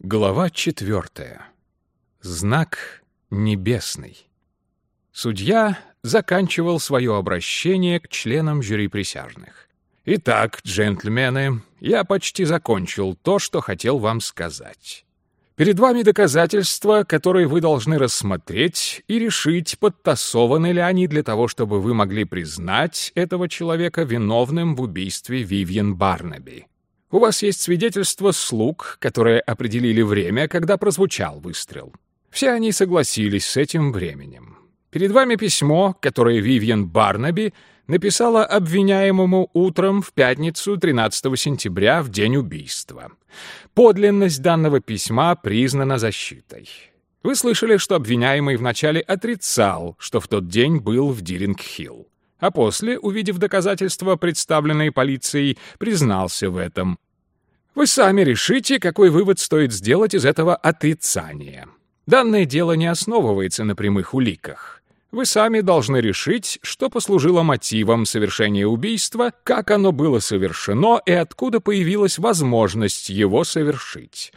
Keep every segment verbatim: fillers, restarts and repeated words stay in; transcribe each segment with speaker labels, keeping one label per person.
Speaker 1: Глава четвертая. Знак небесный. Судья заканчивал свое обращение к членам жюри присяжных. «Итак, джентльмены, я почти закончил то, что хотел вам сказать. Перед вами доказательства, которые вы должны рассмотреть и решить, подтасованы ли они для того, чтобы вы могли признать этого человека виновным в убийстве Вивьен Барнаби. У вас есть свидетельства слуг, которые определили время, когда прозвучал выстрел. Все они согласились с этим временем. Перед вами письмо, которое Вивьен Барнаби написала обвиняемому утром в пятницу тринадцатого сентября в день убийства. Подлинность данного письма признана защитой. Вы слышали, что обвиняемый вначале отрицал, что в тот день был в Диринг-Хилл, а после, увидев доказательства, представленные полицией, признался в этом. Вы сами решите, какой вывод стоит сделать из этого отрицания. Данное дело не основывается на прямых уликах. Вы сами должны решить, что послужило мотивом совершения убийства, как оно было совершено и откуда появилась возможность его совершить.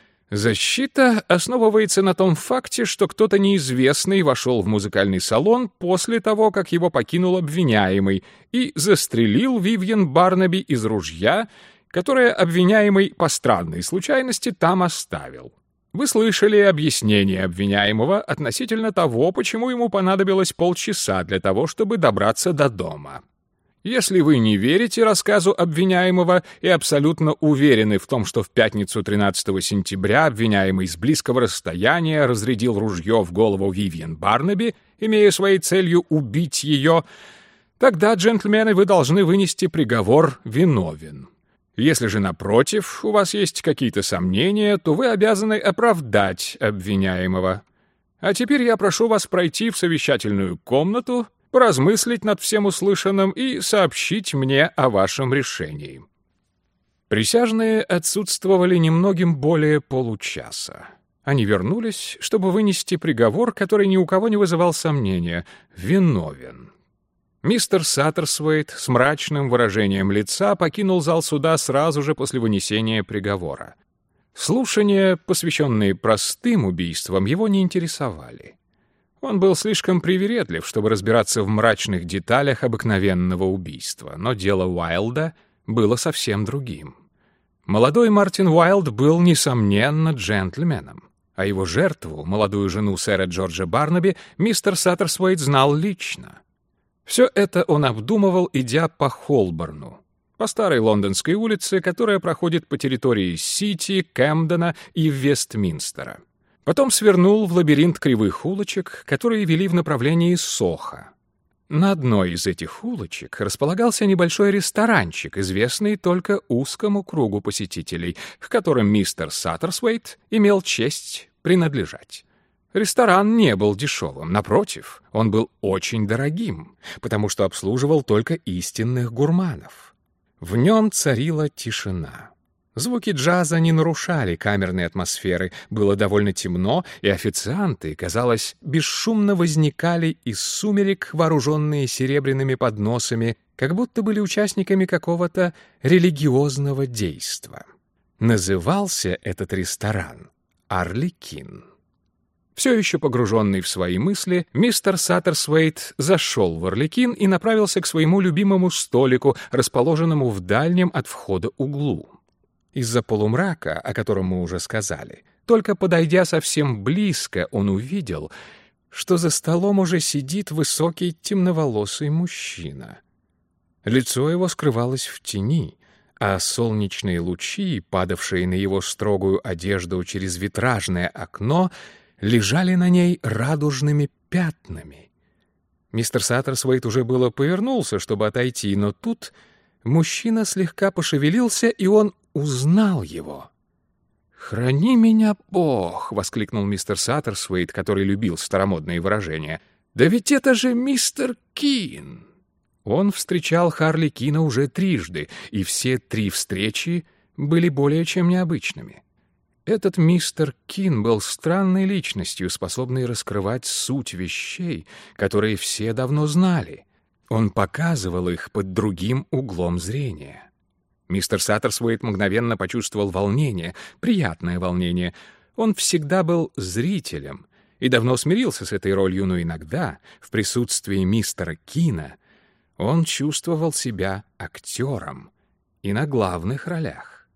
Speaker 1: Защита основывается на том факте, что кто-то неизвестный вошел в музыкальный салон после того, как его покинул обвиняемый, и застрелил Вивьен Барнаби из ружья, которое обвиняемый по странной случайности там оставил. Вы слышали объяснение обвиняемого относительно того, почему ему понадобилось полчаса для того, чтобы добраться до дома. Если вы не верите рассказу обвиняемого и абсолютно уверены в том, что в пятницу тринадцатого сентября обвиняемый с близкого расстояния разрядил ружье в голову Вивьен Барнаби, имея своей целью убить ее, тогда, джентльмены, вы должны вынести приговор «виновен». Если же, напротив, у вас есть какие-то сомнения, то вы обязаны оправдать обвиняемого. А теперь я прошу вас пройти в совещательную комнату, поразмыслить над всем услышанным и сообщить мне о вашем решении». Присяжные отсутствовали немногим более получаса. Они вернулись, чтобы вынести приговор, который ни у кого не вызывал сомнения — «виновен». Мистер Саттерсвейт с мрачным выражением лица покинул зал суда сразу же после вынесения приговора. Слушания, посвященные простым убийствам, его не интересовали. Он был слишком привередлив, чтобы разбираться в мрачных деталях обыкновенного убийства, но дело Уайлда было совсем другим. Молодой Мартин Уайлд был, несомненно, джентльменом, а его жертву, молодую жену сэра Джорджа Барнаби, мистер Саттерсвейт знал лично. Все это он обдумывал, идя по Холборну, по старой лондонской улице, которая проходит по территории Сити, Кэмдена и Вестминстера. Потом свернул в лабиринт кривых улочек, которые вели в направлении Сохо. На одной из этих улочек располагался небольшой ресторанчик, известный только узкому кругу посетителей, к которым мистер Саттерсвейт имел честь принадлежать. Ресторан не был дешевым, напротив, он был очень дорогим, потому что обслуживал только истинных гурманов. В нем царила тишина. Звуки джаза не нарушали камерной атмосферы, было довольно темно, и официанты, казалось, бесшумно возникали из сумерек, вооруженные серебряными подносами, как будто были участниками какого-то религиозного действа. Назывался этот ресторан «Арлекин». Все еще погруженный в свои мысли, мистер Саттерсвейт зашел в Арлекин и направился к своему любимому столику, расположенному в дальнем от входа углу. Из-за полумрака, о котором мы уже сказали, только подойдя совсем близко, он увидел, что за столом уже сидит высокий темноволосый мужчина. Лицо его скрывалось в тени, а солнечные лучи, падавшие на его строгую одежду через витражное окно, лежали на ней радужными пятнами. Мистер Саттерсвейт уже было повернулся, чтобы отойти, но тут мужчина слегка пошевелился, и он узнал его. «Храни меня, Бог!» — воскликнул мистер Саттерсвейт, который любил старомодные выражения. «Да ведь это же мистер Кин!» Он встречал Харли Кина уже трижды, и все три встречи были более чем необычными. Этот мистер Кин был странной личностью, способной раскрывать суть вещей, которые все давно знали. Он показывал их под другим углом зрения. Мистер Саттерсвейт мгновенно почувствовал волнение, приятное волнение. Он всегда был зрителем и давно смирился с этой ролью, но иногда, в присутствии мистера Кина, он чувствовал себя актером и на главных ролях.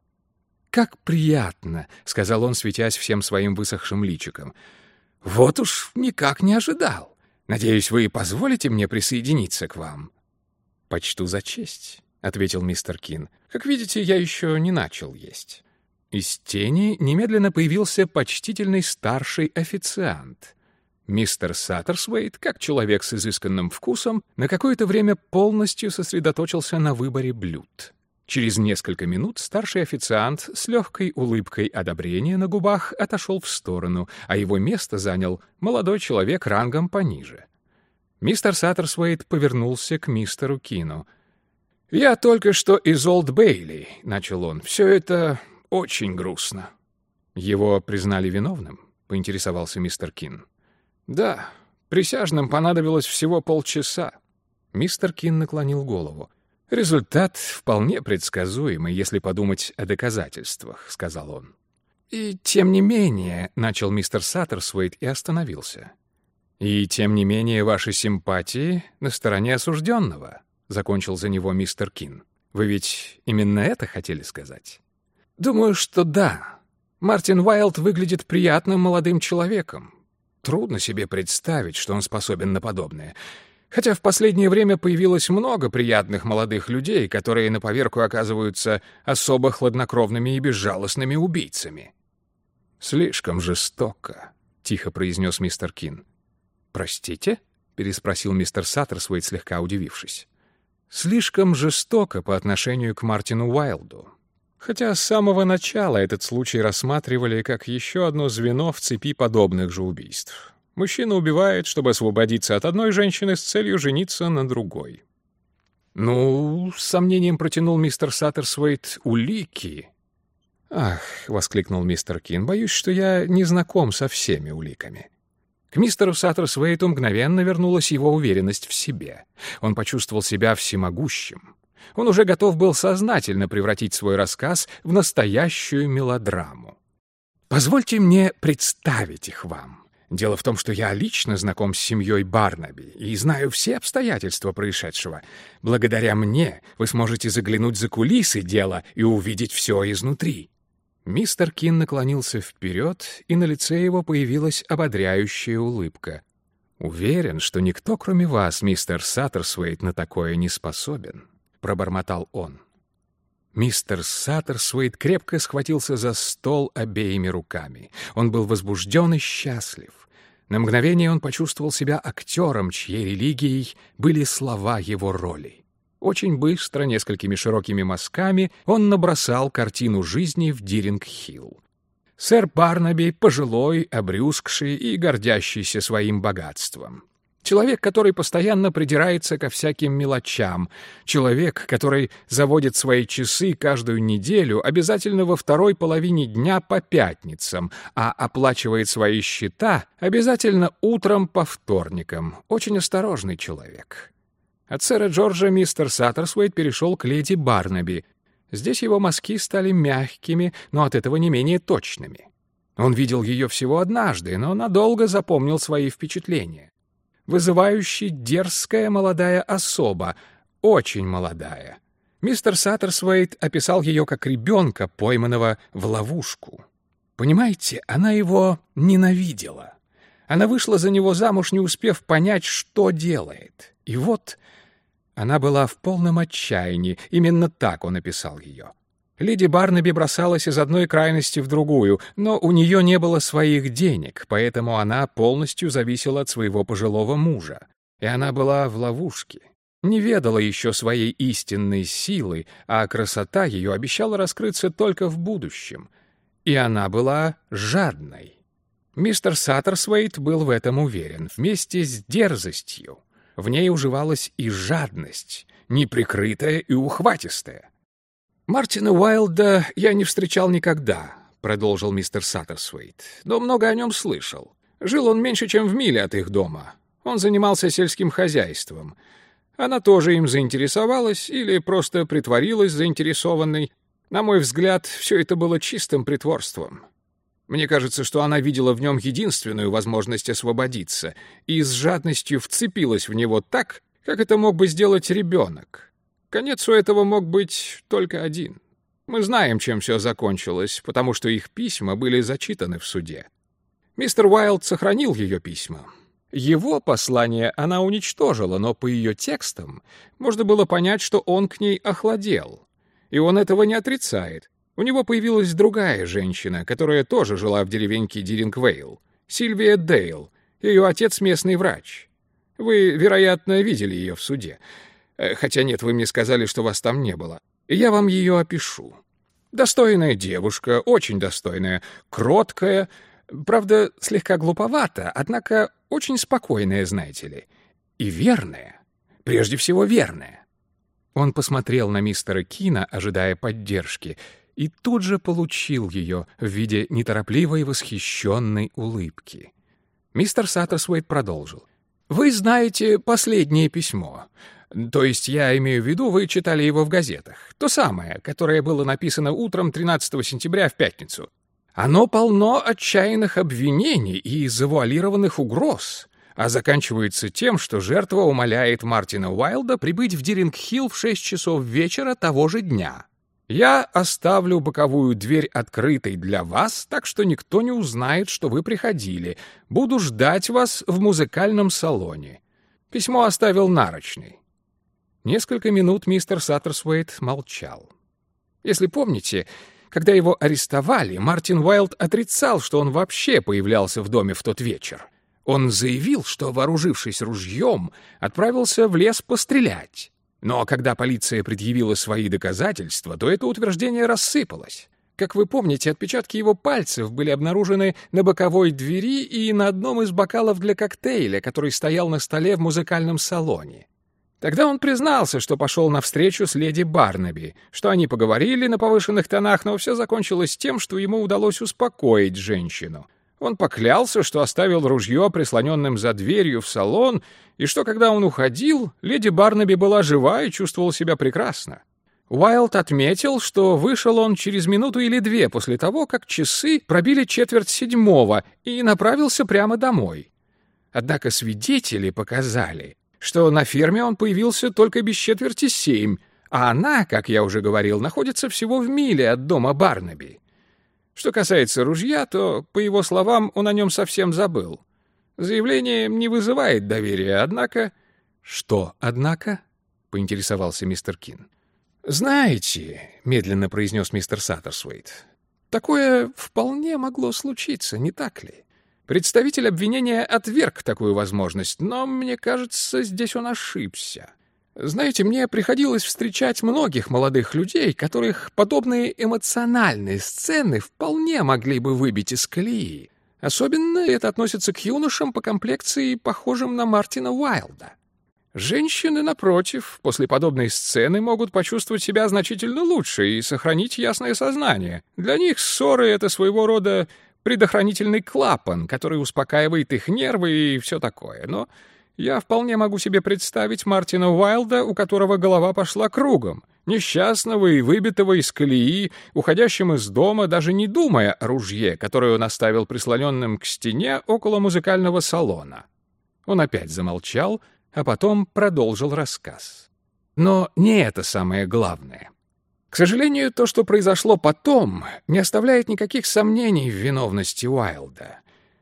Speaker 1: «Как приятно!» — сказал он, светясь всем своим высохшим личиком. «Вот уж никак не ожидал. Надеюсь, вы позволите мне присоединиться к вам?» «Почту за честь», — ответил мистер Кин. «Как видите, я еще не начал есть». Из тени немедленно появился почтительный старший официант. Мистер Саттерсвейт, как человек с изысканным вкусом, на какое-то время полностью сосредоточился на выборе блюд. Через несколько минут старший официант с легкой улыбкой одобрения на губах отошел в сторону, а его место занял молодой человек рангом пониже. Мистер Саттерсвейт повернулся к мистеру Кину. «Я только что из Олд Бейли», — начал он. «Все это очень грустно». «Его признали виновным?» — поинтересовался мистер Кин. «Да, присяжным понадобилось всего полчаса». Мистер Кин наклонил голову. «Результат вполне предсказуемый, если подумать о доказательствах», — сказал он. «И тем не менее», — начал мистер Саттерсвейт и остановился. «И тем не менее ваши симпатии на стороне осужденного», — закончил за него мистер Кин. «Вы ведь именно это хотели сказать?» «Думаю, что да. Мартин Уайлд выглядит приятным молодым человеком. Трудно себе представить, что он способен на подобное. Хотя в последнее время появилось много приятных молодых людей, которые на поверку оказываются особо хладнокровными и безжалостными убийцами». «Слишком жестоко», — тихо произнес мистер Кин. «Простите?» — переспросил мистер Саттерсвейт, слегка удивившись. «Слишком жестоко по отношению к Мартину Уайлду. Хотя с самого начала этот случай рассматривали как еще одно звено в цепи подобных же убийств. Мужчина убивает, чтобы освободиться от одной женщины с целью жениться на другой». «Ну, — с сомнением протянул мистер Саттерсвейт, — улики». «Ах, — воскликнул мистер Кин, — боюсь, что я не знаком со всеми уликами». К мистеру Саттерсвейту мгновенно вернулась его уверенность в себе. Он почувствовал себя всемогущим. Он уже готов был сознательно превратить свой рассказ в настоящую мелодраму. «Позвольте мне представить их вам. Дело в том, что я лично знаком с семьей Барнаби и знаю все обстоятельства происшедшего. Благодаря мне вы сможете заглянуть за кулисы дела и увидеть все изнутри». Мистер Кин наклонился вперед, и на лице его появилась ободряющая улыбка. «Уверен, что никто, кроме вас, мистер Саттерсвейт, на такое не способен», — пробормотал он. Мистер Саттерсвейт крепко схватился за стол обеими руками. Он был возбужден и счастлив. На мгновение он почувствовал себя актером, чьей религией были слова его роли. Очень быстро, несколькими широкими мазками, он набросал картину жизни в Диринг-Хилл. Сэр Барнаби, пожилой, обрюзгший и гордящийся своим богатством. Человек, который постоянно придирается ко всяким мелочам. Человек, который заводит свои часы каждую неделю, обязательно во второй половине дня по пятницам, а оплачивает свои счета обязательно утром по вторникам. Очень осторожный человек. От сэра Джорджа мистер Саттерсвейт перешел к леди Барнаби. Здесь его мазки стали мягкими, но от этого не менее точными. Он видел ее всего однажды, но надолго запомнил свои впечатления. Вызывающе дерзкая молодая особа, очень молодая. Мистер Саттерсвейт описал ее как ребенка, пойманного в ловушку. Понимаете, она его ненавидела. Она вышла за него замуж, не успев понять, что делает. И вот она была в полном отчаянии, именно так он описал ее. Леди Барнаби бросалась из одной крайности в другую, но у нее не было своих денег, поэтому она полностью зависела от своего пожилого мужа. И она была в ловушке. Не ведала еще своей истинной силы, а красота ее обещала раскрыться только в будущем. И она была жадной. Мистер Саттерсвейт был в этом уверен, вместе с дерзостью. В ней уживалась и жадность, неприкрытая и ухватистая. «Мартина Уайлда я не встречал никогда», — продолжил мистер Саттерсвейт, «но много о нем слышал. Жил он меньше, чем в миле от их дома. Он занимался сельским хозяйством. Она тоже им заинтересовалась или просто притворилась заинтересованной. На мой взгляд, все это было чистым притворством. Мне кажется, что она видела в нем единственную возможность освободиться и с жадностью вцепилась в него так, как это мог бы сделать ребенок. Конец у этого мог быть только один. Мы знаем, чем все закончилось, потому что их письма были зачитаны в суде. Мистер Уайлд сохранил ее письма. Его послание она уничтожила, но по ее текстам можно было понять, что он к ней охладел. И он этого не отрицает. У него появилась другая женщина, которая тоже жила в деревеньке Диллингвейл. Сильвия Дейл, ее отец местный врач. Вы, вероятно, видели ее в суде. Хотя нет, вы мне сказали, что вас там не было. Я вам ее опишу. Достойная девушка, очень достойная, кроткая, правда, слегка глуповата, однако очень спокойная, знаете ли. И верная, прежде всего верная. Он посмотрел на мистера Кина, ожидая поддержки, и тут же получил ее в виде неторопливой восхищенной улыбки. Мистер Саттерсвейт продолжил. «Вы знаете последнее письмо. То есть я имею в виду, вы читали его в газетах. То самое, которое было написано утром тринадцатого сентября в пятницу. Оно полно отчаянных обвинений и завуалированных угроз, а заканчивается тем, что жертва умоляет Мартина Уайлда прибыть в Диллинг-Хилл в шесть часов вечера того же дня. Я оставлю боковую дверь открытой для вас, так что никто не узнает, что вы приходили. Буду ждать вас в музыкальном салоне». Письмо оставил нарочный. Несколько минут мистер Саттерсвейт молчал. Если помните, когда его арестовали, Мартин Уайлд отрицал, что он вообще появлялся в доме в тот вечер. Он заявил, что, вооружившись ружьем, отправился в лес пострелять. Но когда полиция предъявила свои доказательства, то это утверждение рассыпалось. Как вы помните, отпечатки его пальцев были обнаружены на боковой двери и на одном из бокалов для коктейля, который стоял на столе в музыкальном салоне. Тогда он признался, что пошел навстречу с леди Барнаби, что они поговорили на повышенных тонах, но все закончилось тем, что ему удалось успокоить женщину. Он поклялся, что оставил ружье прислоненным за дверью в салон, и что, когда он уходил, леди Барнаби была жива и чувствовала себя прекрасно. Уайлд отметил, что вышел он через минуту или две после того, как часы пробили четверть седьмого, и направился прямо домой. Однако свидетели показали, что на ферме он появился только без четверти семь, а она, как я уже говорил, находится всего в миле от дома Барнаби. Что касается ружья, то, по его словам, он о нем совсем забыл. Заявление не вызывает доверия, однако... — Что, однако? — поинтересовался мистер Кин. — Знаете, — медленно произнес мистер Саттерсвейт, — такое вполне могло случиться, не так ли? Представитель обвинения отверг такую возможность, но, мне кажется, здесь он ошибся. Знаете, мне приходилось встречать многих молодых людей, которых подобные эмоциональные сцены вполне могли бы выбить из колеи. Особенно это относится к юношам по комплекции, похожим на Мартина Уайлда. Женщины, напротив, после подобной сцены могут почувствовать себя значительно лучше и сохранить ясное сознание. Для них ссоры — это своего рода предохранительный клапан, который успокаивает их нервы и все такое. Но я вполне могу себе представить Мартина Уайлда, у которого голова пошла кругом, несчастного и выбитого из колеи, уходящим из дома, даже не думая о ружье, которое он оставил прислоненным к стене около музыкального салона. Он опять замолчал, а потом продолжил рассказ. Но не это самое главное. К сожалению, то, что произошло потом, не оставляет никаких сомнений в виновности Уайлда.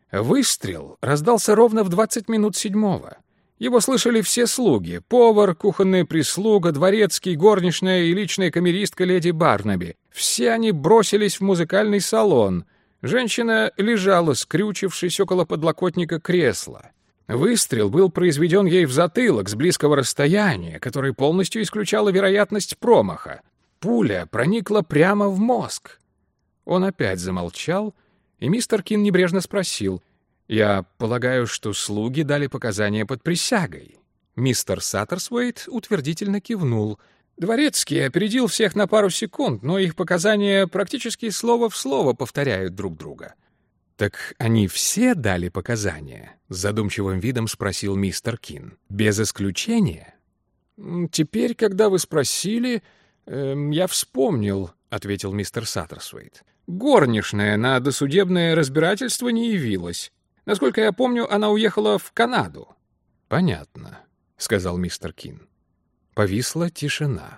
Speaker 1: Выстрел раздался ровно в двадцать минут седьмого. Его слышали все слуги — повар, кухонная прислуга, дворецкий, горничная и личная камеристка леди Барнаби. Все они бросились в музыкальный салон. Женщина лежала, скрючившись около подлокотника кресла. Выстрел был произведен ей в затылок с близкого расстояния, которое полностью исключало вероятность промаха. Пуля проникла прямо в мозг. Он опять замолчал, и мистер Кин небрежно спросил: «Я полагаю, что слуги дали показания под присягой?» Мистер Саттерсвейт утвердительно кивнул. Дворецкий опередил всех на пару секунд, но их показания практически слово в слово повторяют друг друга. «Так они все дали показания?» — с задумчивым видом спросил мистер Кин. «Без исключения?» «Теперь, когда вы спросили, э, я вспомнил», — ответил мистер Саттерсвейт. «Горничная на досудебное разбирательство не явилась. Насколько я помню, она уехала в Канаду». «Понятно», — сказал мистер Кин. Повисла тишина.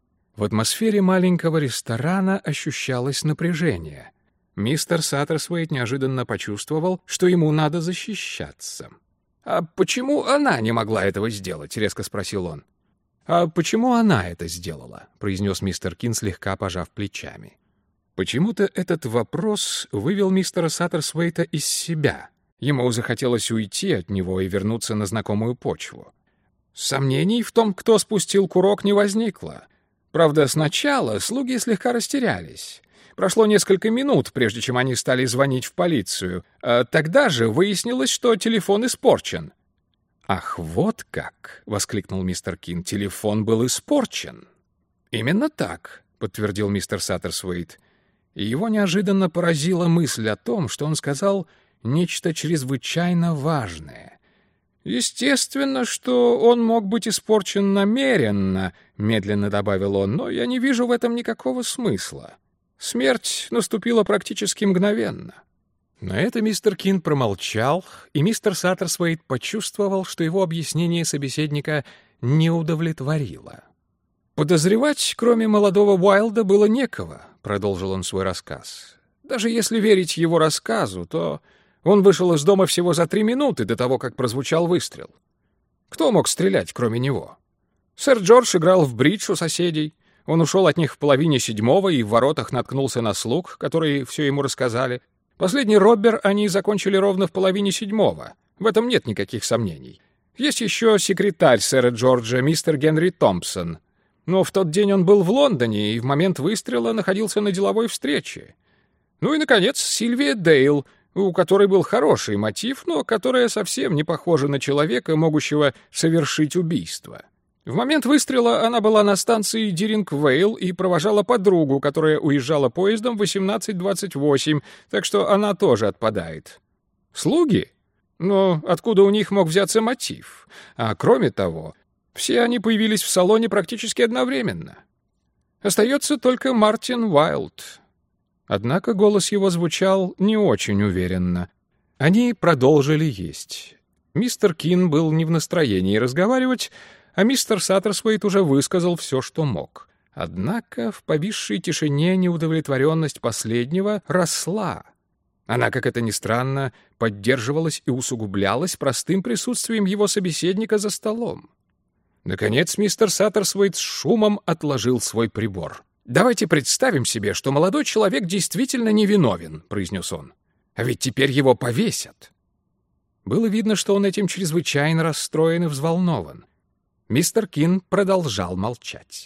Speaker 1: В атмосфере маленького ресторана ощущалось напряжение. Мистер Саттерсвейт неожиданно почувствовал, что ему надо защищаться. «А почему она не могла этого сделать?» — резко спросил он. «А почему она это сделала?» — произнес мистер Кин, слегка пожав плечами. Почему-то этот вопрос вывел мистера Саттерсвейта из себя. Ему захотелось уйти от него и вернуться на знакомую почву. Сомнений в том, кто спустил курок, не возникло. Правда, сначала слуги слегка растерялись. Прошло несколько минут, прежде чем они стали звонить в полицию. А тогда же выяснилось, что телефон испорчен. «Ах, вот как!» — воскликнул мистер Кин. «Телефон был испорчен». «Именно так», — подтвердил мистер Саттерсвейт. И его неожиданно поразила мысль о том, что он сказал нечто чрезвычайно важное. «Естественно, что он мог быть испорчен намеренно», — медленно добавил он, «но я не вижу в этом никакого смысла. Смерть наступила практически мгновенно». На это мистер Кин промолчал, и мистер Саттерсвейт почувствовал, что его объяснение собеседника не удовлетворило. «Подозревать, кроме молодого Уайлда, было некого», — продолжил он свой рассказ. «Даже если верить его рассказу, то он вышел из дома всего за три минуты до того, как прозвучал выстрел. Кто мог стрелять, кроме него? Сэр Джордж играл в бридж у соседей. Он ушел от них в половине седьмого и в воротах наткнулся на слуг, которые все ему рассказали. Последний роббер они закончили ровно в половине седьмого. В этом нет никаких сомнений. Есть еще секретарь сэра Джорджа, мистер Генри Томпсон. Но в тот день он был в Лондоне и в момент выстрела находился на деловой встрече. Ну и, наконец, Сильвия Дейл, у которой был хороший мотив, но которая совсем не похожа на человека, могущего совершить убийство. В момент выстрела она была на станции Диринг-Вейл и провожала подругу, которая уезжала поездом в восемнадцать двадцать восемь, так что она тоже отпадает. Слуги? Но откуда у них мог взяться мотив? А кроме того, все они появились в салоне практически одновременно. Остается только Мартин Уайлд». Однако голос его звучал не очень уверенно. Они продолжили есть. Мистер Кин был не в настроении разговаривать, а мистер Саттерсвейт уже высказал все, что мог. Однако в повисшей тишине неудовлетворенность последнего росла. Она, как это ни странно, поддерживалась и усугублялась простым присутствием его собеседника за столом. Наконец мистер Саттерсвейт с шумом отложил свой прибор. «Давайте представим себе, что молодой человек действительно невиновен», — произнес он. «А ведь теперь его повесят». Было видно, что он этим чрезвычайно расстроен и взволнован. Мистер Кин продолжал молчать.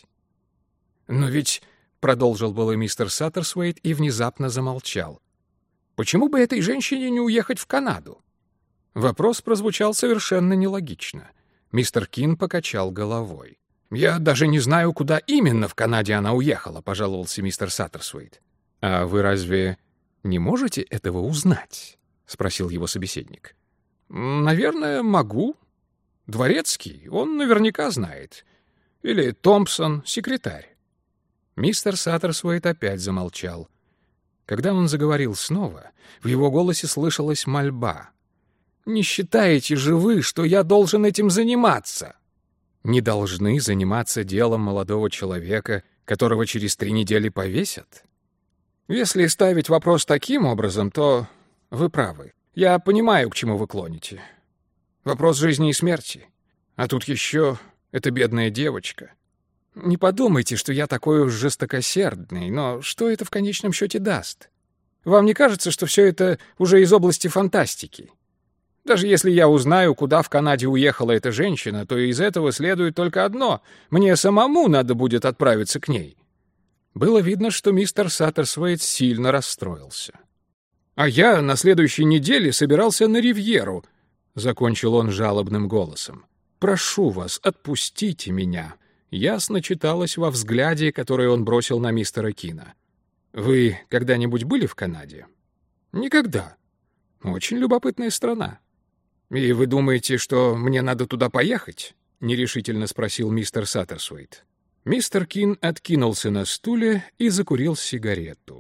Speaker 1: «Но ведь», — продолжил было мистер Саттерсвейт и внезапно замолчал, «почему бы этой женщине не уехать в Канаду?» Вопрос прозвучал совершенно нелогично. Мистер Кин покачал головой. «Я даже не знаю, куда именно в Канаде она уехала», — пожаловался мистер Саттерсвейт. «А вы разве не можете этого узнать?» — спросил его собеседник. «Наверное, могу. Дворецкий, он наверняка знает. Или Томпсон, секретарь». Мистер Саттерсвейт опять замолчал. Когда он заговорил снова, в его голосе слышалась мольба. «Не считаете же вы, что я должен этим заниматься?» Не должны заниматься делом молодого человека, которого через три недели повесят? Если ставить вопрос таким образом, то вы правы. Я понимаю, к чему вы клоните. Вопрос жизни и смерти. А тут еще эта бедная девочка. Не подумайте, что я такой уж жестокосердный, но что это в конечном счете даст? Вам не кажется, что все это уже из области фантастики? Даже если я узнаю, куда в Канаде уехала эта женщина, то из этого следует только одно — мне самому надо будет отправиться к ней. Было видно, что мистер Саттерсвейт сильно расстроился. «А я на следующей неделе собирался на Ривьеру», — закончил он жалобным голосом. «Прошу вас, отпустите меня», — ясно читалось во взгляде, который он бросил на мистера Кина. «Вы когда-нибудь были в Канаде?» «Никогда. Очень любопытная страна». «И вы думаете, что мне надо туда поехать?» — нерешительно спросил мистер Саттерсуэйт. Мистер Кин откинулся на стуле и закурил сигарету.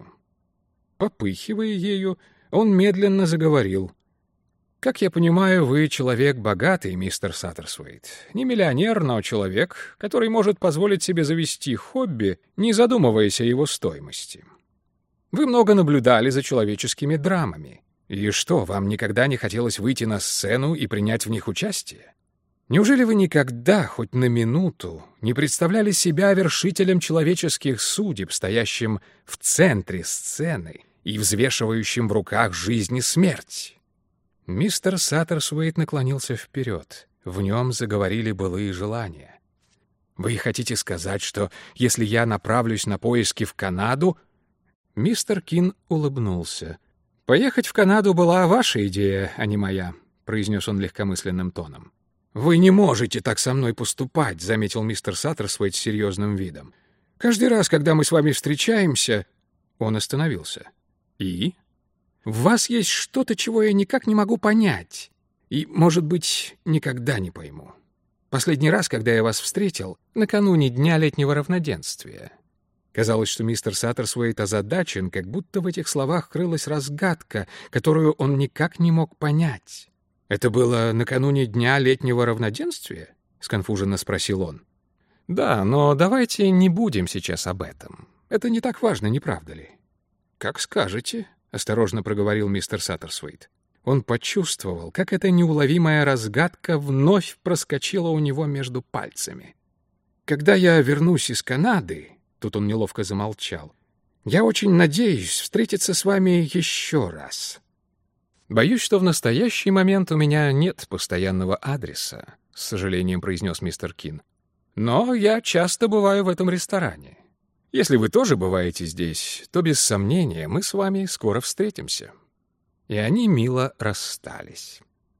Speaker 1: Попыхивая ею, он медленно заговорил. «Как я понимаю, вы человек богатый, мистер Саттерсуэйт. Не миллионер, но человек, который может позволить себе завести хобби, не задумываясь о его стоимости. Вы много наблюдали за человеческими драмами. И что, вам никогда не хотелось выйти на сцену и принять в них участие? Неужели вы никогда, хоть на минуту, не представляли себя вершителем человеческих судеб, стоящим в центре сцены и взвешивающим в руках жизнь и смерть?» Мистер Саттерсуэйт наклонился вперед. В нем заговорили былые желания. «Вы хотите сказать, что если я направлюсь на поиски в Канаду...» Мистер Кин улыбнулся. «Поехать в Канаду была ваша идея, а не моя», — произнес он легкомысленным тоном. «Вы не можете так со мной поступать», — заметил мистер Саттерсуэйт с серьезным видом. «Каждый раз, когда мы с вами встречаемся...» Он остановился. «И?» «В вас есть что-то, чего я никак не могу понять. И, может быть, никогда не пойму. Последний раз, когда я вас встретил, накануне Дня летнего равноденствия». Казалось, что мистер Саттерсуэйт озадачен, как будто в этих словах крылась разгадка, которую он никак не мог понять. «Это было накануне Дня летнего равноденствия?» — сконфуженно спросил он. «Да, но давайте не будем сейчас об этом. Это не так важно, не правда ли?» «Как скажете», — осторожно проговорил мистер Саттерсуэйт. Он почувствовал, как эта неуловимая разгадка вновь проскочила у него между пальцами. «Когда я вернусь из Канады...» — тут он неловко замолчал. «Я очень надеюсь встретиться с вами еще раз». «Боюсь, что в настоящий момент у меня нет постоянного адреса», — с сожалением произнес мистер Кин. «Но я часто бываю в этом ресторане. Если вы тоже бываете здесь, то, без сомнения, мы с вами скоро встретимся». И они мило расстались.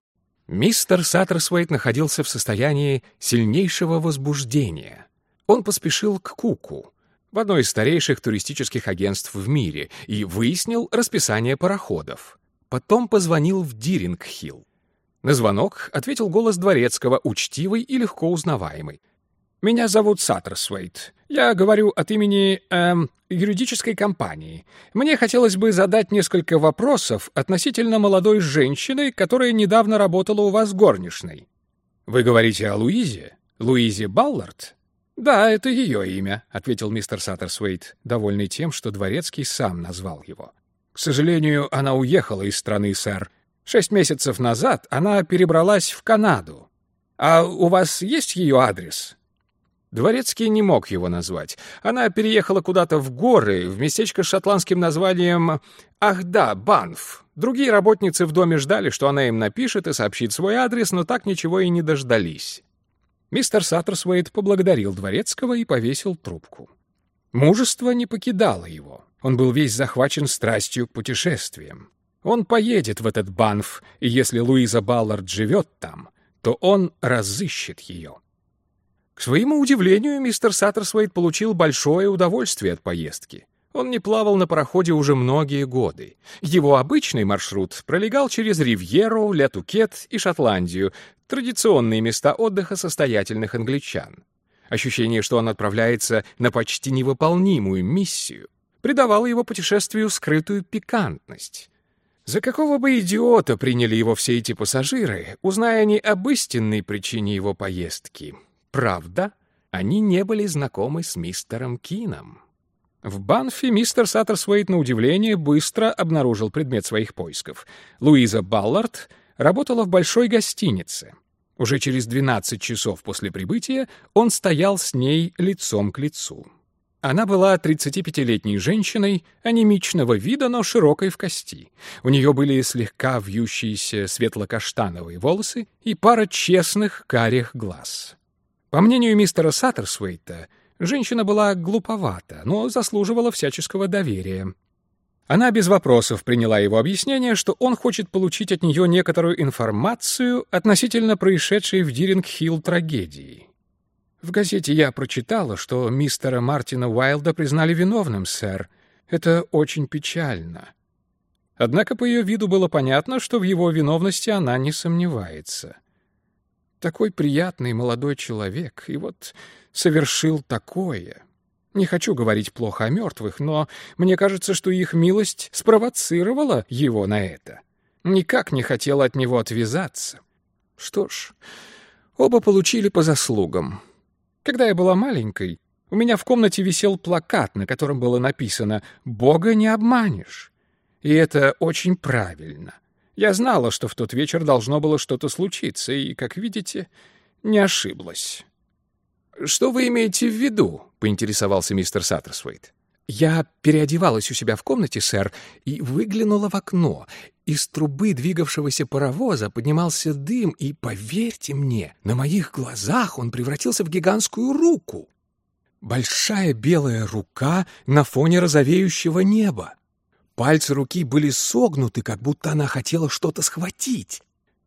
Speaker 1: Мистер Саттерсуэйт находился в состоянии сильнейшего возбуждения. Он поспешил к Куку, в одно из старейших туристических агентств в мире, и выяснил расписание пароходов. Потом позвонил в Диринг-Хилл. На звонок ответил голос дворецкого, учтивый и легко узнаваемый. «Меня зовут Саттерсуэйт. Я говорю от имени эм, юридической компании. Мне хотелось бы задать несколько вопросов относительно молодой женщины, которая недавно работала у вас горничной». «Вы говорите о Луизе? Луизе Баллард?» «Да, это ее имя», — ответил мистер Саттерсуэйт, довольный тем, что дворецкий сам назвал его. «К сожалению, она уехала из страны, сэр. Шесть месяцев назад она перебралась в Канаду. А у вас есть ее адрес?» Дворецкий не мог его назвать. Она переехала куда-то в горы, в местечко с шотландским названием... Ах да, Банф. Другие работницы в доме ждали, что она им напишет и сообщит свой адрес, но так ничего и не дождались. Мистер Саттерсуэйт поблагодарил дворецкого и повесил трубку. Мужество не покидало его. Он был весь захвачен страстью к путешествиям. Он поедет в этот Банф, и если Луиза Баллард живет там, то он разыщет ее. К своему удивлению, мистер Саттерсуэйт получил большое удовольствие от поездки. Он не плавал на пароходе уже многие годы. Его обычный маршрут пролегал через Ривьеру, Ля-Тукет и Шотландию, традиционные места отдыха состоятельных англичан. Ощущение, что он отправляется на почти невыполнимую миссию, придавало его путешествию скрытую пикантность. За какого бы идиота приняли его все эти пассажиры, узная они об истинной причине его поездки? Правда, они не были знакомы с мистером Кином. В Банфе мистер Саттерсуэйт, на удивление, быстро обнаружил предмет своих поисков. Луиза Баллард работала в большой гостинице. Уже через двенадцать часов после прибытия он стоял с ней лицом к лицу. Она была тридцатипятилетней женщиной, анемичного вида, но широкой в кости. У нее были слегка вьющиеся светло-каштановые волосы и пара честных карих глаз. По мнению мистера Саттерсуэйта, женщина была глуповата, но заслуживала всяческого доверия. Она без вопросов приняла его объяснение, что он хочет получить от нее некоторую информацию относительно происшедшей в Диринг-Хилл трагедии. «В газете я прочитала, что мистера Мартина Уайлда признали виновным, сэр. Это очень печально». Однако по ее виду было понятно, что в его виновности она не сомневается. Такой приятный молодой человек, и вот совершил такое. Не хочу говорить плохо о мертвых, но мне кажется, что их милость спровоцировала его на это. Никак не хотела от него отвязаться. Что ж, оба получили по заслугам. Когда я была маленькой, у меня в комнате висел плакат, на котором было написано «Бога не обманешь». И это очень правильно. Я знала, что в тот вечер должно было что-то случиться, и, как видите, не ошиблась. «Что вы имеете в виду?» — поинтересовался мистер Саттерсвейт. «Я переодевалась у себя в комнате, сэр, и выглянула в окно. Из трубы двигавшегося паровоза поднимался дым, и, поверьте мне, на моих глазах он превратился в гигантскую руку. Большая белая рука на фоне розовеющего неба. Пальцы руки были согнуты, как будто она хотела что-то схватить.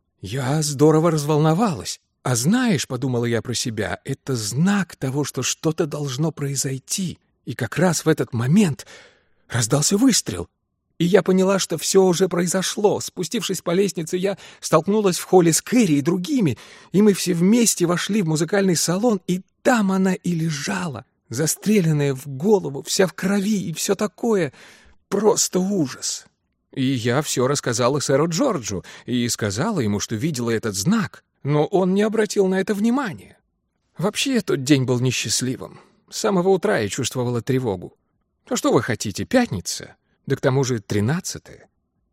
Speaker 1: Я здорово разволновалась. А знаешь, — подумала я про себя, — это знак того, что что-то должно произойти. И как раз в этот момент раздался выстрел. И я поняла, что все уже произошло. Спустившись по лестнице, я столкнулась в холле с Кэрри и другими, и мы все вместе вошли в музыкальный салон, и там она и лежала, застреленная в голову, вся в крови и все такое. Просто ужас. И я все рассказала сэру Джорджу и сказала ему, что видела этот знак, но он не обратил на это внимания. Вообще, тот день был несчастливым. С самого утра я чувствовала тревогу. А что вы хотите, пятница? Да к тому же тринадцатое.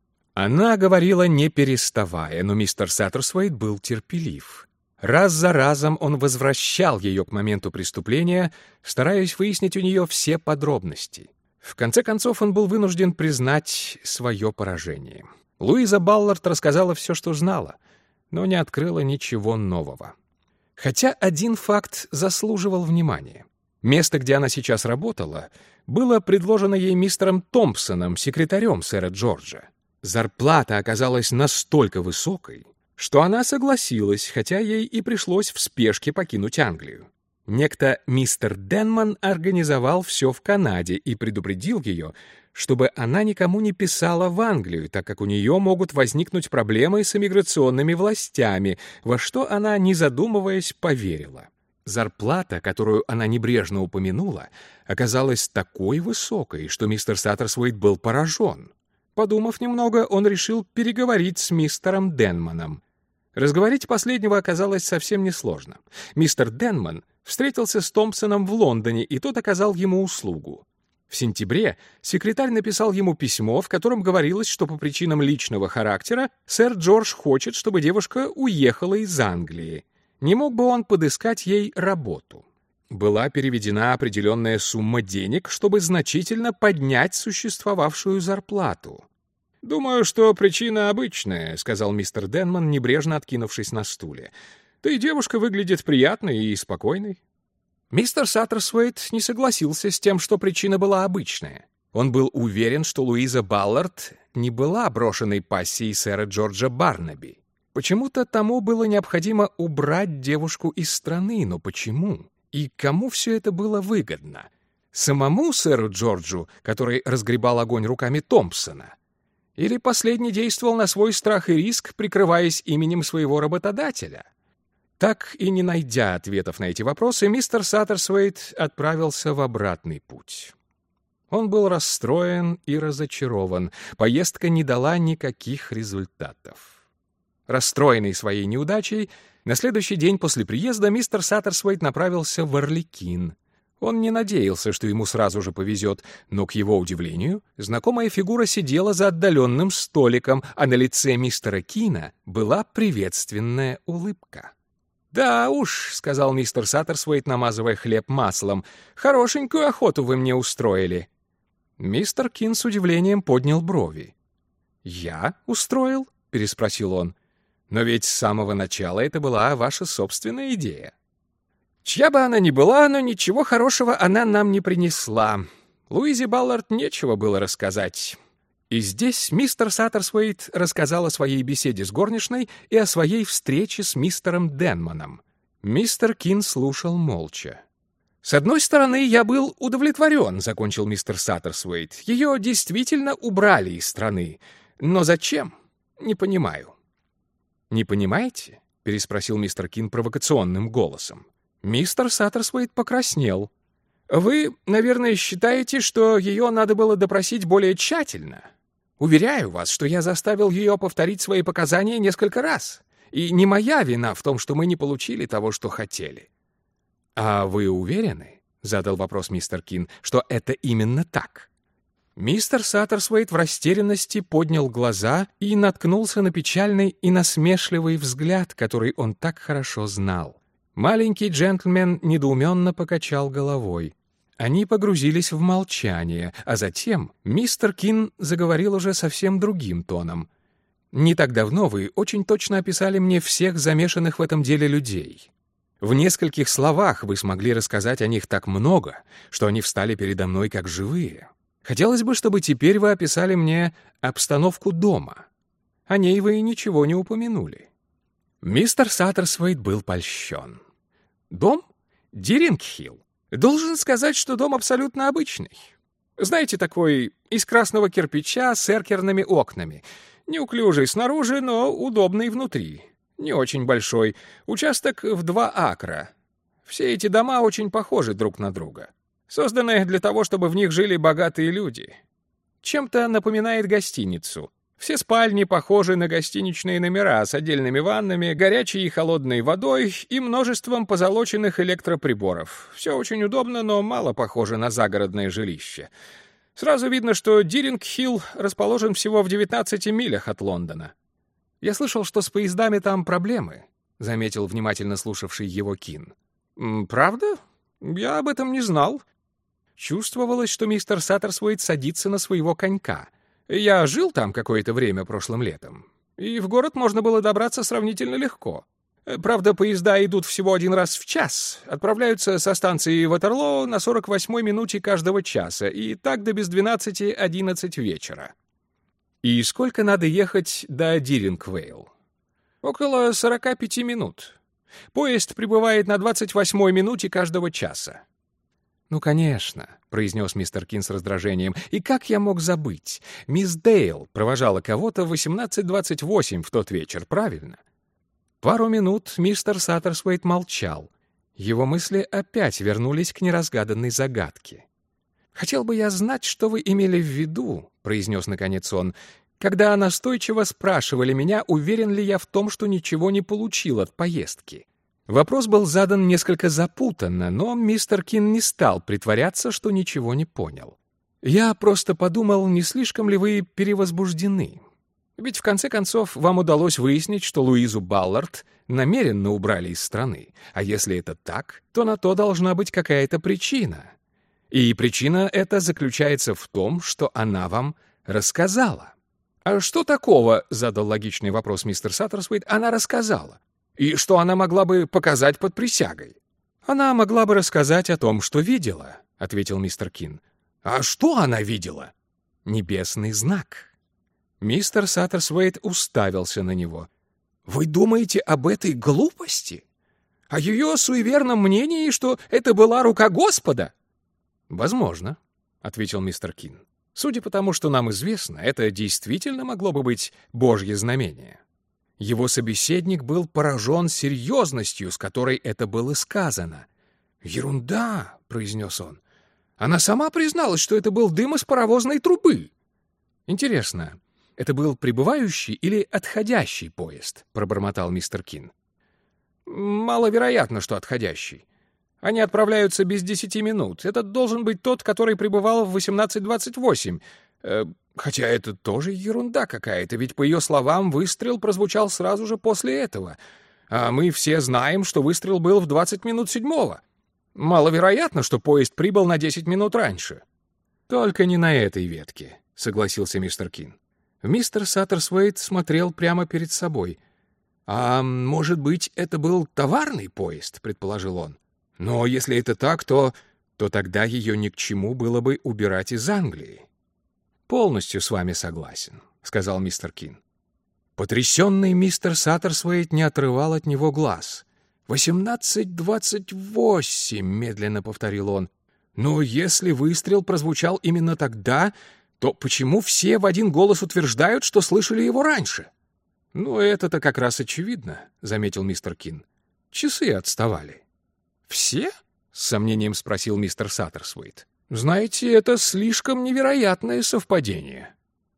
Speaker 1: Она говорила, не переставая, но мистер Саттерсвейт был терпелив. Раз за разом он возвращал ее к моменту преступления, стараясь выяснить у нее все подробности. В конце концов, он был вынужден признать свое поражение. Луиза Баллард рассказала все, что знала, но не открыла ничего нового. Хотя один факт заслуживал внимания. Место, где она сейчас работала, было предложено ей мистером Томпсоном, секретарем сэра Джорджа. Зарплата оказалась настолько высокой, что она согласилась, хотя ей и пришлось в спешке покинуть Англию. Некто мистер Денман организовал все в Канаде и предупредил ее, чтобы она никому не писала в Англию, так как у нее могут возникнуть проблемы с иммиграционными властями, во что она, не задумываясь, поверила. Зарплата, которую она небрежно упомянула, оказалась такой высокой, что мистер Саттерсвейт был поражен. Подумав немного, он решил переговорить с мистером Денманом. Разговорить последнего оказалось совсем несложно. Мистер Денман встретился с Томпсоном в Лондоне, и тот оказал ему услугу. В сентябре секретарь написал ему письмо, в котором говорилось, что по причинам личного характера сэр Джордж хочет, чтобы девушка уехала из Англии. Не мог бы он подыскать ей работу? Была переведена определенная сумма денег, чтобы значительно поднять существовавшую зарплату. «Думаю, что причина обычная», — сказал мистер Денман, небрежно откинувшись на стуле. «Да и девушка выглядит приятной и спокойной». Мистер Саттерсвейт не согласился с тем, что причина была обычная. Он был уверен, что Луиза Баллард не была брошенной пассией сэра Джорджа Барнаби. Почему-то тому было необходимо убрать девушку из страны, но почему? И кому все это было выгодно? Самому сэру Джорджу, который разгребал огонь руками Томпсона? Или последний действовал на свой страх и риск, прикрываясь именем своего работодателя? Так и не найдя ответов на эти вопросы, мистер Саттерсвейт отправился в обратный путь. Он был расстроен и разочарован. Поездка не дала никаких результатов. Расстроенный своей неудачей, на следующий день после приезда мистер Саттерсвейт направился в Орликин. Он не надеялся, что ему сразу же повезет, но, к его удивлению, знакомая фигура сидела за отдаленным столиком, а на лице мистера Кина была приветственная улыбка. «Да уж», — сказал мистер Саттерсвейт, намазывая хлеб маслом, — «хорошенькую охоту вы мне устроили». Мистер Кин с удивлением поднял брови. «Я устроил?» — переспросил он. «Но ведь с самого начала это была ваша собственная идея». «Чья бы она ни была, но ничего хорошего она нам не принесла. Луизе Баллард нечего было рассказать». И здесь мистер Саттерсвейт рассказал о своей беседе с горничной и о своей встрече с мистером Денманом. Мистер Кин слушал молча. «С одной стороны, я был удовлетворен», — закончил мистер Саттерсвейт. «Ее действительно убрали из страны. Но зачем? Не понимаю». «Не понимаете? переспросил мистер Кин провокационным голосом. Мистер Саттерсвейт покраснел. «Вы, наверное, считаете, что ее надо было допросить более тщательно? Уверяю вас, что я заставил ее повторить свои показания несколько раз. И не моя вина в том, что мы не получили того, что хотели». «А вы уверены?» — задал вопрос мистер Кин, — «что это именно так?» Мистер Саттерсвейт в растерянности поднял глаза и наткнулся на печальный и насмешливый взгляд, который он так хорошо знал. Маленький джентльмен недоуменно покачал головой. Они погрузились в молчание, а затем мистер Кин заговорил уже совсем другим тоном. «Не так давно вы очень точно описали мне всех замешанных в этом деле людей. В нескольких словах вы смогли рассказать о них так много, что они встали передо мной как живые. Хотелось бы, чтобы теперь вы описали мне обстановку дома. О ней вы ничего не упомянули». Мистер Саттерсвейт был польщен. «Дом? Диринг-Хилл. Должен сказать, что дом абсолютно обычный. Знаете, такой из красного кирпича с эркерными окнами. Неуклюжий снаружи, но удобный внутри. Не очень большой. Участок в два акра. Все эти дома очень похожи друг на друга. Созданы для того, чтобы в них жили богатые люди. Чем-то напоминает гостиницу. Все спальни похожи на гостиничные номера с отдельными ваннами, горячей и холодной водой и множеством позолоченных электроприборов. Все очень удобно, но мало похоже на загородное жилище. Сразу видно, что Диринг-Хилл расположен всего в девятнадцати милях от Лондона. «Я слышал, что с поездами там проблемы», — заметил внимательно слушавший его Кин. «Правда? Я об этом не знал». Чувствовалось, что мистер Саттерсвейт садится на своего конька. «Я жил там какое-то время прошлым летом, и в город можно было добраться сравнительно легко. Правда, поезда идут всего один раз в час, отправляются со станции Ватерлоо на сорок восьмой минуте каждого часа, и так до без двенадцати одиннадцать вечера». «И сколько надо ехать до Диринг-Вейл?» «Около сорока пяти минут. Поезд прибывает на двадцать восьмой минуте каждого часа». «Ну, конечно», — произнес мистер Кин с раздражением. «И как я мог забыть? Мисс Дейл провожала кого-то в восемнадцать двадцать восемь в тот вечер, правильно?» Пару минут мистер Саттерсвейт молчал. Его мысли опять вернулись к неразгаданной загадке. «Хотел бы я знать, что вы имели в виду», — произнес наконец он, «когда настойчиво спрашивали меня, уверен ли я в том, что ничего не получил от поездки». Вопрос был задан несколько запутанно, но мистер Кин не стал притворяться, что ничего не понял. «Я просто подумал, не слишком ли вы перевозбуждены? Ведь в конце концов вам удалось выяснить, что Луизу Баллард намеренно убрали из страны, а если это так, то на то должна быть какая-то причина. И причина эта заключается в том, что она вам рассказала». «А что такого?» — задал логичный вопрос мистер Саттерсвейт. «Она рассказала. И что она могла бы показать под присягой?» «Она могла бы рассказать о том, что видела», — ответил мистер Кин. «А что она видела?» «Небесный знак». Мистер Саттерсвейт уставился на него. «Вы думаете об этой глупости? О ее суеверном мнении, что это была рука Господа?» «Возможно», — ответил мистер Кин. «Судя по тому, что нам известно, это действительно могло бы быть Божье знамение». Его собеседник был поражен серьезностью, с которой это было сказано. «Ерунда», — произнес он. «Она сама призналась, что это был дым из паровозной трубы». «Интересно, это был прибывающий или отходящий поезд?» — пробормотал мистер Кин. «Маловероятно, что отходящий. Они отправляются без десяти минут. Этот должен быть тот, который прибывал в восемнадцать двадцать восемь. Э, хотя это тоже ерунда какая-то, ведь, по ее словам, выстрел прозвучал сразу же после этого. А мы все знаем, что выстрел был в двадцать минут седьмого. Маловероятно, что поезд прибыл на десять минут раньше». «Только не на этой ветке», — согласился мистер Кин. Мистер Саттерсвейт смотрел прямо перед собой. «А может быть, это был товарный поезд?» — предположил он. «Но если это так, то... то тогда ее ни к чему было бы убирать из Англии». «Полностью с вами согласен», — сказал мистер Кин. Потрясенный мистер Саттерсвейт не отрывал от него глаз. «Восемнадцать двадцать восемь», — медленно повторил он. «Но если выстрел прозвучал именно тогда, то почему все в один голос утверждают, что слышали его раньше?» «Ну, это-то как раз очевидно», — заметил мистер Кин. «Часы отставали». «Все?» — с сомнением спросил мистер Саттерсвейт. «Знаете, это слишком невероятное совпадение».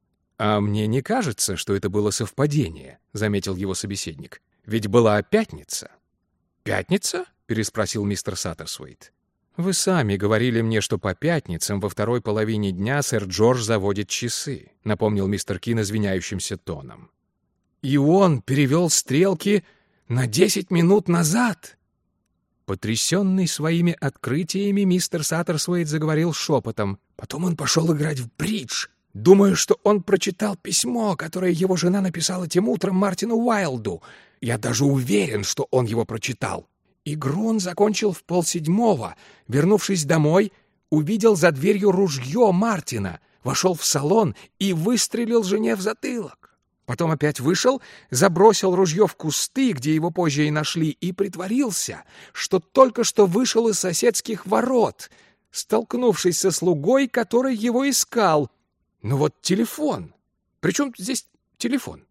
Speaker 1: «А мне не кажется, что это было совпадение», — заметил его собеседник. «Ведь была пятница». «Пятница?» — переспросил мистер Саттерсвейт. «Вы сами говорили мне, что по пятницам во второй половине дня сэр Джордж заводит часы», — напомнил мистер Кин извиняющимся тоном. «И он перевел стрелки на десять минут назад!» Потрясенный своими открытиями, мистер Саттерсвейт заговорил шепотом. «Потом он пошел играть в бридж. Думаю, что он прочитал письмо, которое его жена написала тем утром Мартину Уайлду. Я даже уверен, что он его прочитал. Игру он закончил в полседьмого. Вернувшись домой, увидел за дверью ружье Мартина, вошел в салон и выстрелил жене в затылок. Потом опять вышел, забросил ружье в кусты, где его позже и нашли, и притворился, что только что вышел из соседских ворот, столкнувшись со слугой, который его искал. Ну вот телефон. Причем здесь телефон?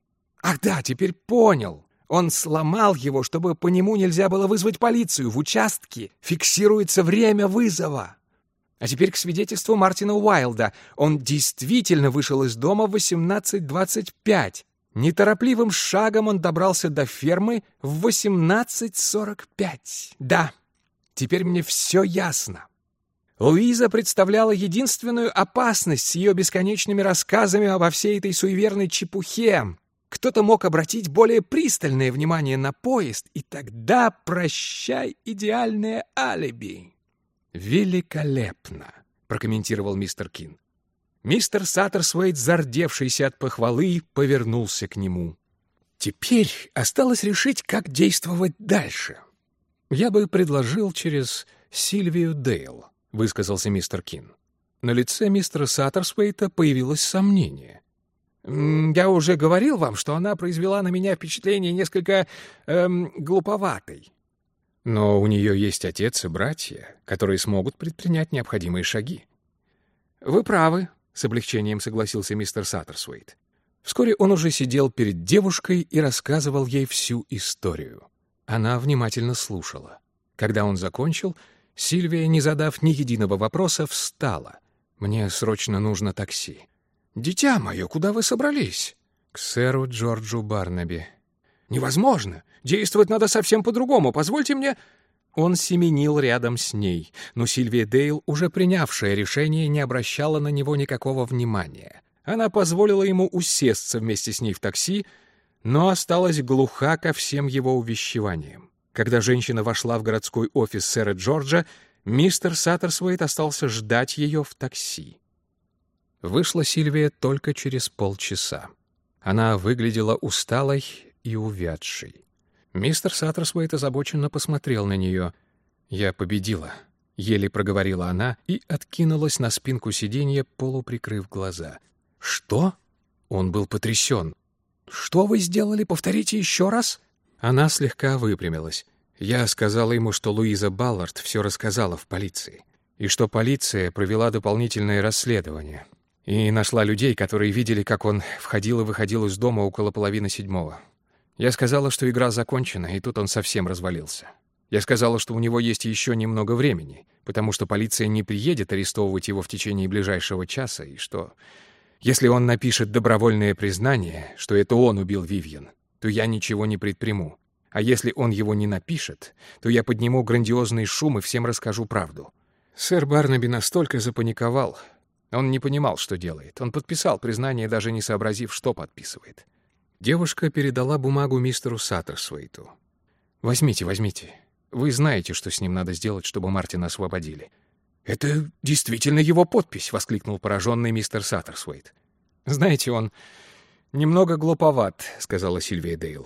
Speaker 1: Ах да, теперь понял. Он сломал его, чтобы по нему нельзя было вызвать полицию. В участке фиксируется время вызова. А теперь к свидетельству Мартина Уайлда. Он действительно вышел из дома в восемнадцать двадцать пять. Неторопливым шагом он добрался до фермы в восемнадцать сорок пять. Да, теперь мне все ясно. Луиза представляла единственную опасность с ее бесконечными рассказами обо всей этой суеверной чепухе. Кто-то мог обратить более пристальное внимание на поезд, и тогда прощай идеальное алиби. «Великолепно!» — прокомментировал мистер Кин. Мистер Саттерсвейт, зардевшийся от похвалы, повернулся к нему. «Теперь осталось решить, как действовать дальше. Я бы предложил через Сильвию Дейл», — высказался мистер Кин. На лице мистера Саттерсвейта появилось сомнение. «Я уже говорил вам, что она произвела на меня впечатление несколько эм, глуповатой. Но у нее есть отец и братья, которые смогут предпринять необходимые шаги». «Вы правы», — с облегчением согласился мистер Саттерсвейт. Вскоре он уже сидел перед девушкой и рассказывал ей всю историю. Она внимательно слушала. Когда он закончил, Сильвия, не задав ни единого вопроса, встала. «Мне срочно нужно такси». «Дитя мое, куда вы собрались?» «К сэру Джорджу Барнаби». «Невозможно! Действовать надо совсем по-другому. Позвольте мне...» Он семенил рядом с ней, но Сильвия Дейл, уже принявшая решение, не обращала на него никакого внимания. Она позволила ему усесться вместе с ней в такси, но осталась глуха ко всем его увещеваниям. Когда женщина вошла в городской офис сэра Джорджа, мистер Саттерсвейт остался ждать ее в такси. Вышла Сильвия только через полчаса. Она выглядела усталой и увядшей. Мистер Саттерсвейт озабоченно посмотрел на нее. «Я победила», — еле проговорила она и откинулась на спинку сиденья, полуприкрыв глаза. «Что?» Он был потрясен. «Что вы сделали? Повторите еще раз?» Она слегка выпрямилась. Я сказала ему, что Луиза Баллард все рассказала в полиции, и что полиция провела дополнительное расследование и нашла людей, которые видели, как он входил и выходил из дома около половины седьмого. Я сказала, что игра закончена, и тут он совсем развалился. Я сказала, что у него есть еще немного времени, потому что полиция не приедет арестовывать его в течение ближайшего часа, и что, если он напишет добровольное признание, что это он убил Вивьен, то я ничего не предприму. А если он его не напишет, то я подниму грандиозный шум и всем расскажу правду. Сэр Барнаби настолько запаниковал. Он не понимал, что делает. Он подписал признание, даже не сообразив, что подписывает. Девушка передала бумагу мистеру Саттерсвейту. «Возьмите, возьмите. Вы знаете, что с ним надо сделать, чтобы Мартина освободили». «Это действительно его подпись!» — воскликнул пораженный мистер Саттерсвейт. «Знаете, он немного глуповат», — сказала Сильвия Дейл.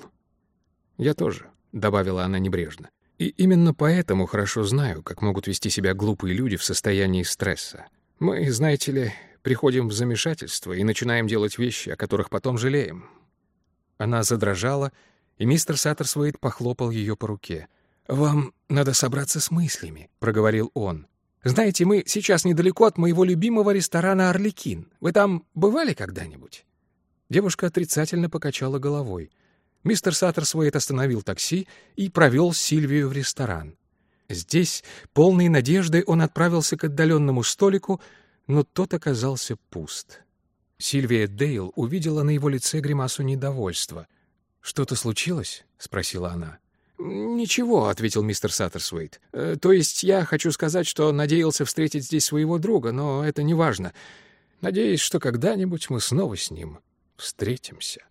Speaker 1: «Я тоже», — добавила она небрежно. «И именно поэтому хорошо знаю, как могут вести себя глупые люди в состоянии стресса. Мы, знаете ли, приходим в замешательство и начинаем делать вещи, о которых потом жалеем». Она задрожала, и мистер Саттерсвейт похлопал ее по руке. «Вам надо собраться с мыслями», — проговорил он. «Знаете, мы сейчас недалеко от моего любимого ресторана «Арлекин». Вы там бывали когда-нибудь?» Девушка отрицательно покачала головой. Мистер Саттерсуэйт остановил такси и провел Сильвию в ресторан. Здесь, полной надежды, он отправился к отдаленному столику, но тот оказался пуст. Сильвия Дейл увидела на его лице гримасу недовольства. «Что-то случилось?» — спросила она. «Ничего», — ответил мистер Саттерсуэйт. «Э, «То есть я хочу сказать, что надеялся встретить здесь своего друга, но это не важно. Надеюсь, что когда-нибудь мы снова с ним встретимся».